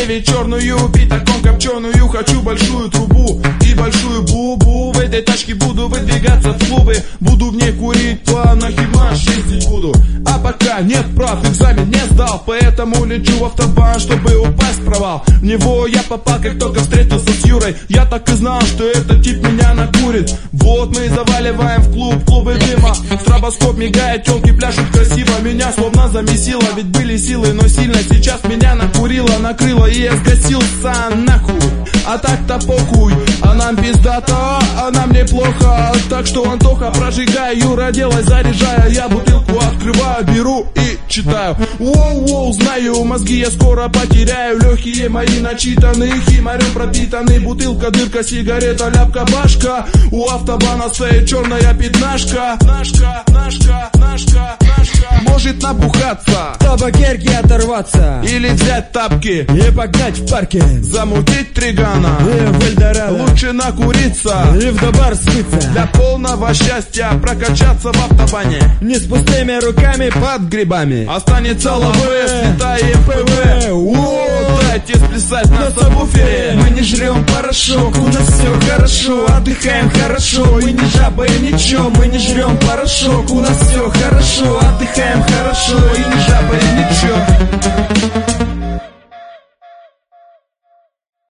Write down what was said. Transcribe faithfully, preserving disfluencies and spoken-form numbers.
девять черную, пить таком копченую. Хочу большую трубу и большую бубу. В этой тачке буду выдвигаться в клубы. Буду в ней курить, по Нахимаш ездить буду. А пока нет прав, экзамен не сдал, поэтому лечу в автобан, чтобы упасть в провал. В него я попал, как только встретился с Юрой. Я так и знал, что этот тип меня накурит. Вот мы заваливаем в клуб, клубы дыма. Стробоскоп мигает, телки пляшут красиво. Меня словно замесило, ведь были силы, но сильно сейчас меня накурило, накрыло, и я сгасился нахуй. А так-то похуй, а нам пиздато, а нам неплохо. Так что, Антоха, прожигай, Юра, делай, заряжая. Я бутылку открываю, беру и читаю. Воу-воу, знаю, мозги я скоро потеряю. Легкие мои начитаны, химарем пропитаны. Бутылка, дырка, сигарета, ляпка, башка. У автобана стоит черная пятнашка. Нашка, нашка, нашка, нашка. Может набухаться, табакерки оторваться, или взять тапки и погнать в парке, замутить тригана и в Эльдорадо. Лучше накуриться и в добар смыться. Для полного счастья прокачаться в автобане. Не с пустыми руками под грибами. Останется ЛВС, летаем ПВ. О, дайте сплясать на сабвуфере. Мы не жрем порошок, у нас все хорошо. Отдыхаем хорошо, мы не жаба и ничего. Мы не жрем порошок, у нас все хорошо. Отдыхаем хорошо, и не жаба и ничего.